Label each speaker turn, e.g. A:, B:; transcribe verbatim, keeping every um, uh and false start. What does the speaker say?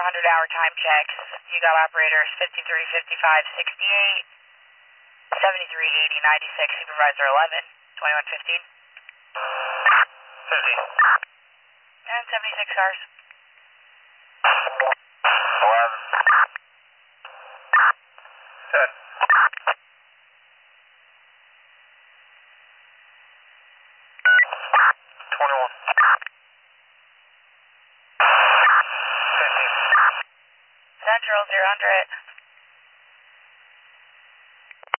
A: hundred hour time checks. You got operators fifty-three, fifty-five, sixty-eight, seventy-three, eighty, ninety-six, supervisor eleven, twenty-one fifteen.
B: fifteen.
A: And seventy-six cars.
B: eleven. ten. twenty-one. fifteen.
A: Central, zero hundred.